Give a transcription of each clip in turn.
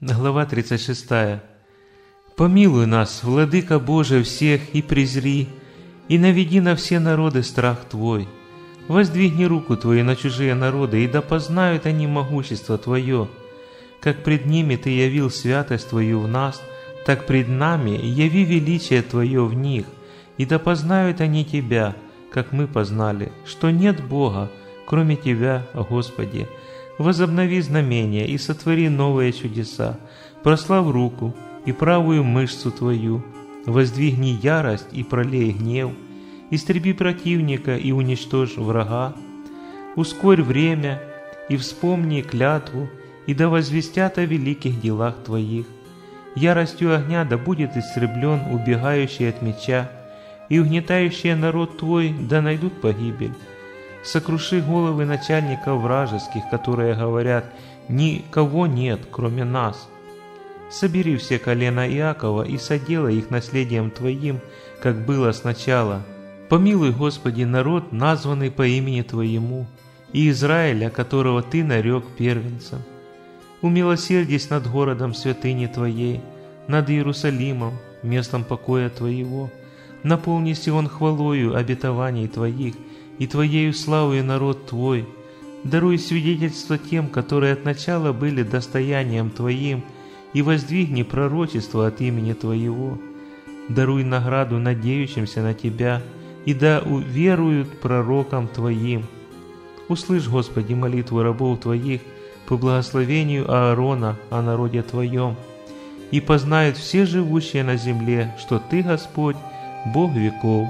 Глава 36. «Помилуй нас, Владыка Боже, всех, и презри, и наведи на все народы страх Твой. Воздвигни руку Твою на чужие народы, и да познают они могущество Твое. Как пред ними Ты явил святость Твою в нас, так пред нами яви величие Твое в них, и да познают они Тебя, как мы познали, что нет Бога, кроме Тебя, Господи. Возобнови знамения и сотвори новые чудеса, прослав руку и правую мышцу Твою, воздвигни ярость и пролей гнев, истреби противника и уничтожь врага, ускорь время и вспомни клятву, и да возвестят о великих делах Твоих. Яростью огня да будет истреблен убегающий от меча, и угнетающие народ Твой да найдут погибель. Сокруши головы начальников вражеских, которые говорят: никого нет, кроме нас. Собери все колена Иакова и соделай их наследием Твоим, как было сначала. Помилуй, Господи, народ, названный по имени Твоему, и Израиля, которого Ты нарек первенцем. Умилосердись над городом святыни Твоей, над Иерусалимом, местом покоя Твоего. Наполни Сион хвалою обетований Твоих, и Твоею славою народ Твой. Даруй свидетельство тем, которые от начала были достоянием Твоим, и воздвигни пророчество от имени Твоего. Даруй награду надеющимся на Тебя, и да уверуют пророкам Твоим. Услышь, Господи, молитву рабов Твоих по благословению Аарона о народе Твоем, и познают все живущие на земле, что Ты, Господь, Бог веков.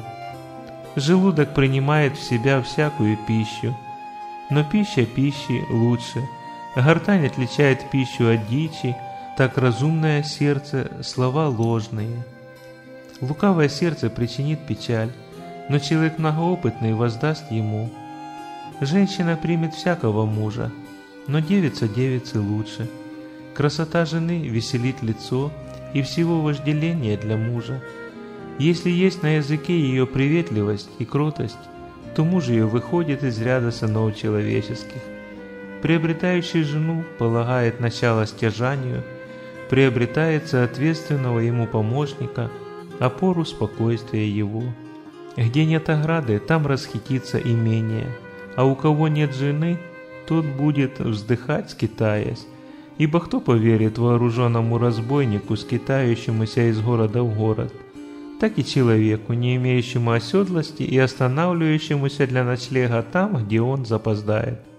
Желудок принимает в себя всякую пищу, но пища пищи лучше. Гортань отличает пищу от дичи, так разумное сердце слова ложные. Лукавое сердце причинит печаль, но человек многоопытный воздаст ему. Женщина примет всякого мужа, но девица девицы лучше. Красота жены веселит лицо, и всего вожделение для мужа. Если есть на языке ее приветливость и кротость, то муж ее выходит из ряда сынов человеческих. Приобретающий жену полагает начало стяжанию, приобретает соответственного ему помощника, опору спокойствия его. Где нет ограды, там расхитится имение, а у кого нет жены, тот будет вздыхать, скитаясь. Ибо кто поверит вооруженному разбойнику, скитающемуся из города в город? Так и человеку, не имеющему оседлости и останавливающемуся для ночлега там, где он запоздает.